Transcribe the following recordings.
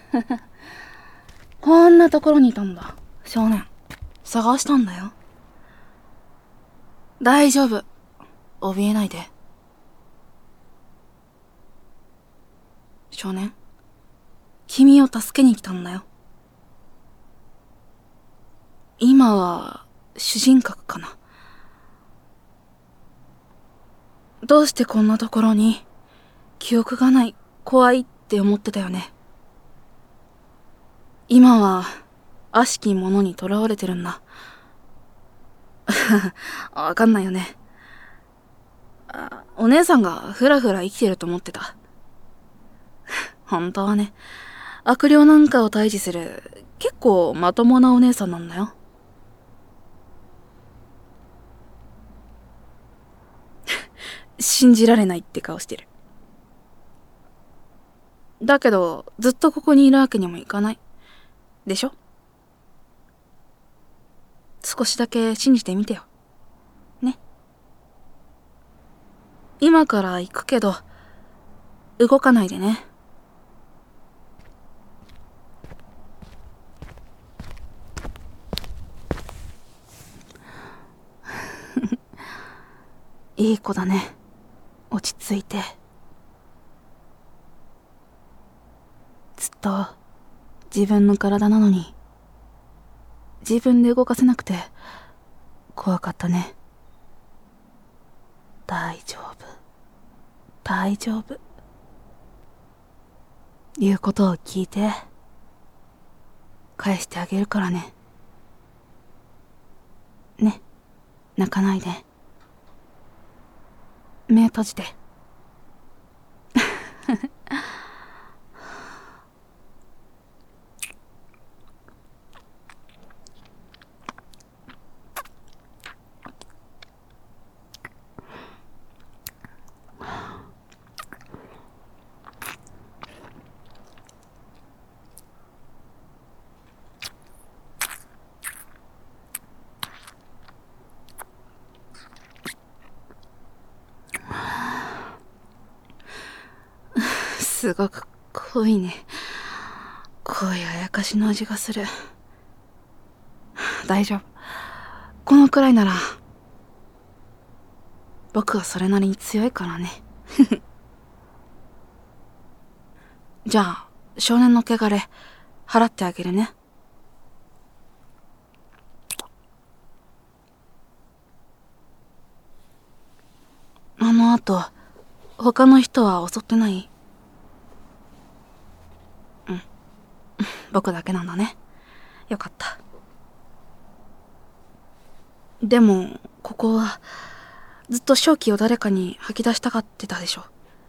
こんなところにいたんだ。少年、探したんだよ。大丈夫。怯えないで。少年、君を助けに来たんだよ。今は主人格かな。どうしてこんなところに？記憶がない、怖いって思ってたよね。今は悪しきものに囚われてるんだ。わかんないよね。お姉さんがふらふら生きてると思ってた。本当はね、悪霊なんかを退治する結構まともなお姉さんなんだよ。信じられないって顔してる。だけどずっとここにいるわけにもいかないでしょ。少しだけ信じてみてよね。今から行くけど動かないでね。いい子だね。落ち着いて。ずっと自分の体なのに自分で動かせなくて怖かったね。大丈夫、大丈夫。言うことを聞いて返してあげるからね。ね、泣かないで。目閉じて。すごく濃いね。濃いあやかしの味がする。大丈夫。このくらいなら僕はそれなりに強いからね。じゃあ少年の汚れ払ってあげるね。あの後他の人は襲ってない？うん、僕だけなんだね。よかった。でもここはずっと正気を誰かに吐き出したがってたでしょ。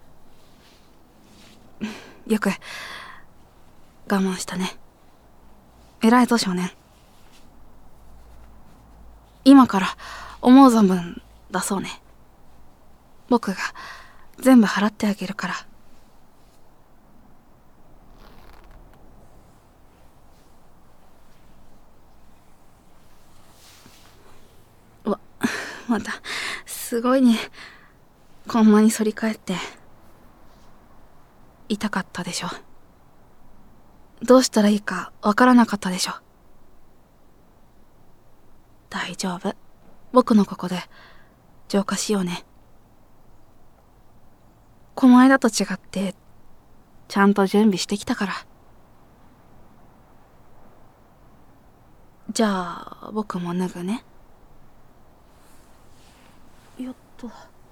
よく我慢したね。偉いぞ少年。今から思う存分出そうね。僕が全部払ってあげるから。またすごいね。こんなに反り返って痛かったでしょ。どうしたらいいかわからなかったでしょ。大丈夫。僕のここで浄化しようね。この間と違ってちゃんと準備してきたから。じゃあ僕も脱ぐね。よっと。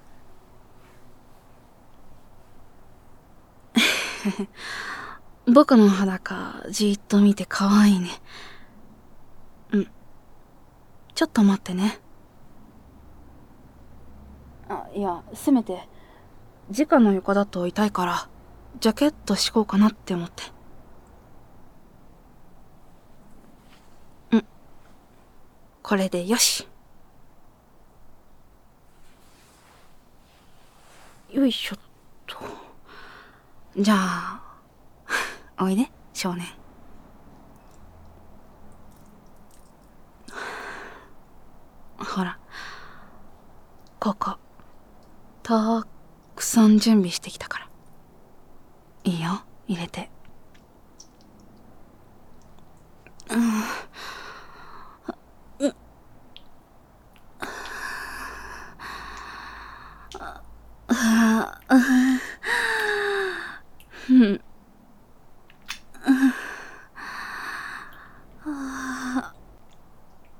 僕の裸じーっと見て可愛いね。うん。ちょっと待ってね。いや、せめて直の床だと痛いからジャケット敷こうかなって思って。うん。これでよし。よいしょっと。じゃあおいで少年。ほら、ここたくさん準備してきたから。いいよ、入れて。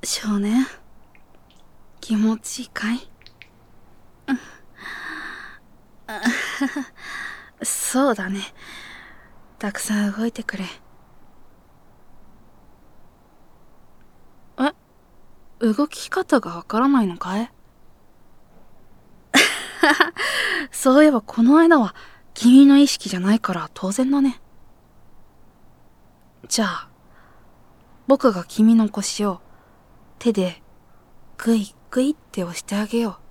少年、気持ちいいかい？そうだね。たくさん動いてくれ。動き方がわからないのかい？そういえばこの間は君の意識じゃないから当然だね。じゃあ、僕が君の腰を手でグイグイって押してあげよう。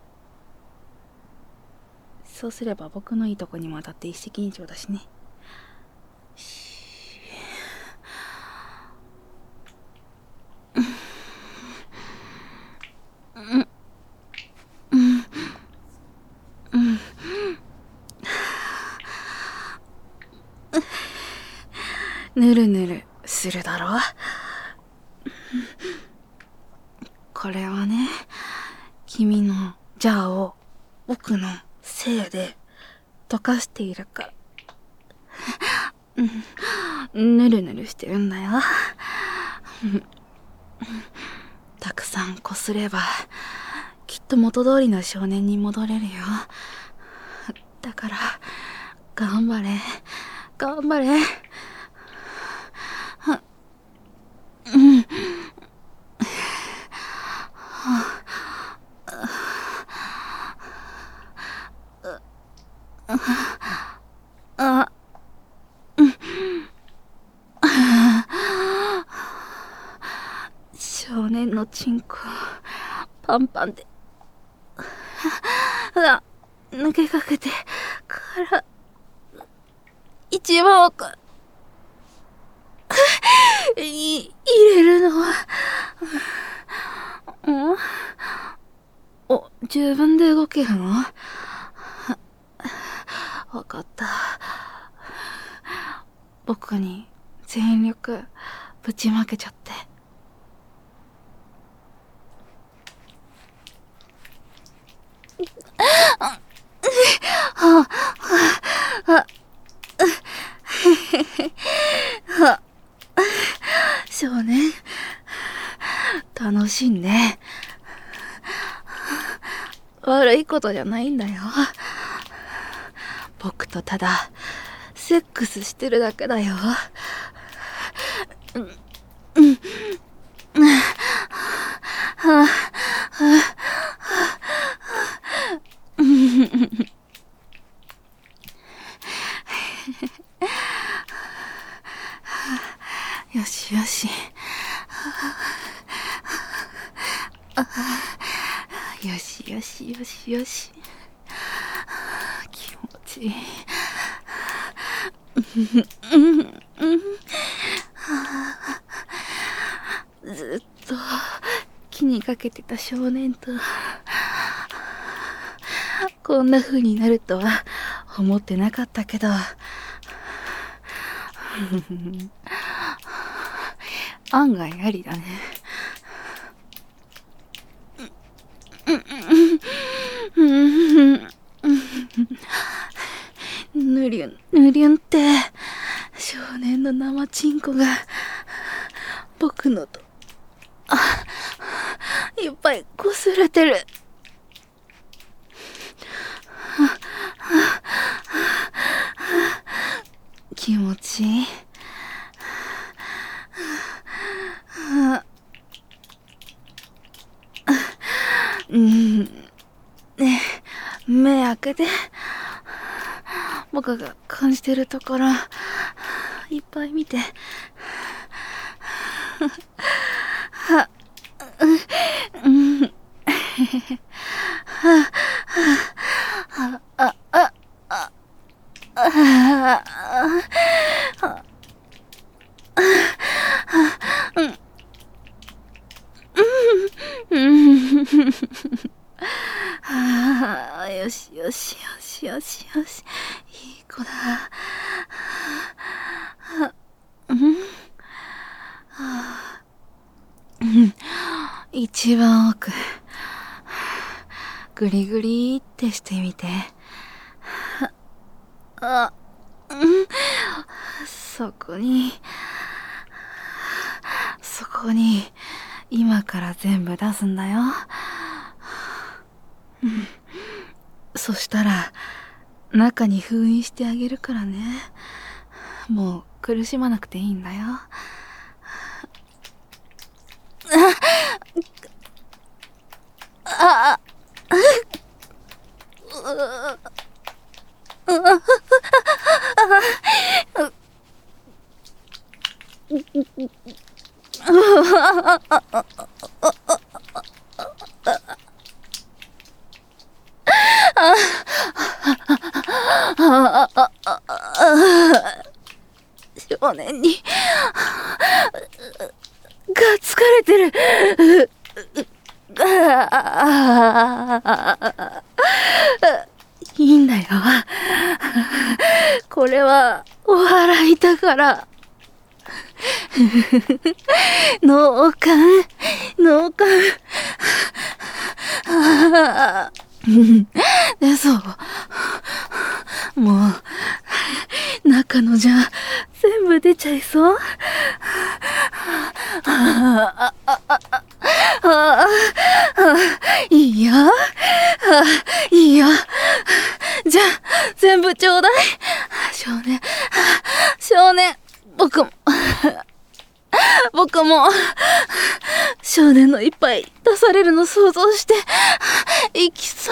そうすれば僕のいいとこにも当たって一石二鳥だしね。ぬるぬるするだろう。これはね、君のジャーを僕のせいで溶かしているから。ぬるぬるしてるんだよ。たくさんこすればきっと元通りの少年に戻れるよ。だから頑張れ頑張れ。少年のチンコパンパンで抜けかけてから一番奥入れるのは自分で動けるの？わかった。僕に全力ぶちまけちゃって。少年、楽しんで。悪いことじゃないんだよ。僕とただセックスしてるだけだよ。よしよし。よしよしよしよし。気持ちいい。ずっと気にかけてた少年とこんな風になるとは思ってなかったけど案外ありだね。ぬりゅんぬりゅんって少年の生チンコが僕のといっぱい擦れてる。気持ちいい。ねえ、目開けて。僕が感じてるところいっぱい見て。よしよしよしよしよし、いい子だ。一番奥グリグリってしてみて。そこに今から全部出すんだよ。そしたら中に封印してあげるからね。もう苦しまなくていいんだよ。あ少年にが疲れてる。いいんだよ。これはお祓いだから。脳幹。で、そう。もう、中のじゃ全部出ちゃいそう。いいよ。いいよ。じゃあ、全部ちょうだい。少年、僕も、少年の一杯出されるの想像して、いきそう。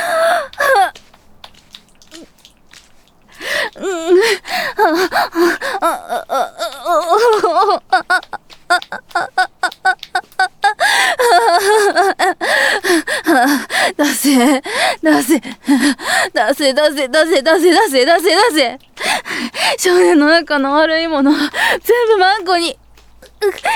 出せ。少年の中の悪いもの、全部マンコに、出して。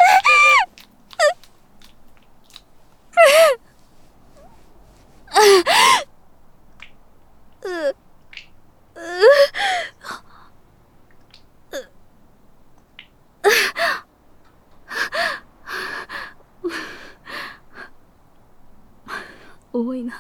多いな。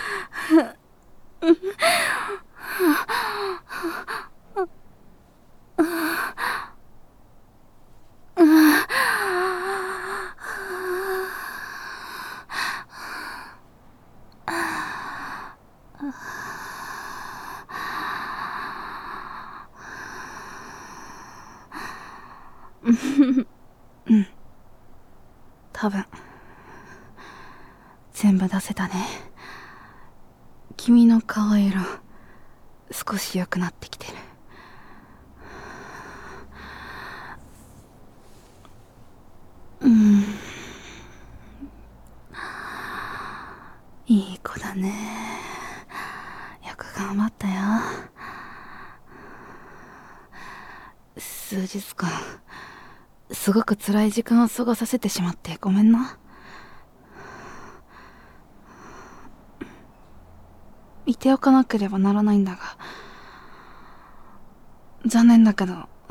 多分全部出せたね。君の顔色少し良くなってきてる。いい子だね。よく頑張ったよ。数日間すごく辛い時間を過ごさせてしまってごめんな。いておかなければならないんだが、残念だけど、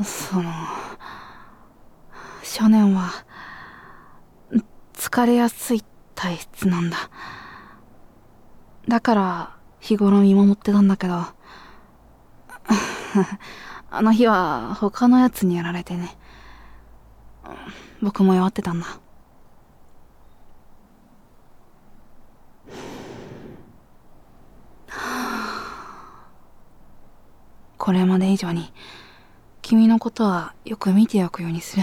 少年は疲れやすい体質なんだ。だから日頃見守ってたんだけどあの日は他のやつにやられてね、僕も弱ってたんだ。これまで以上に君のことはよく見ておくようにする。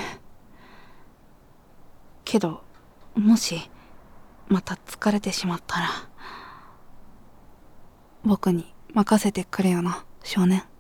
けどもしまた疲れてしまったら僕に任せてくれよな、少年。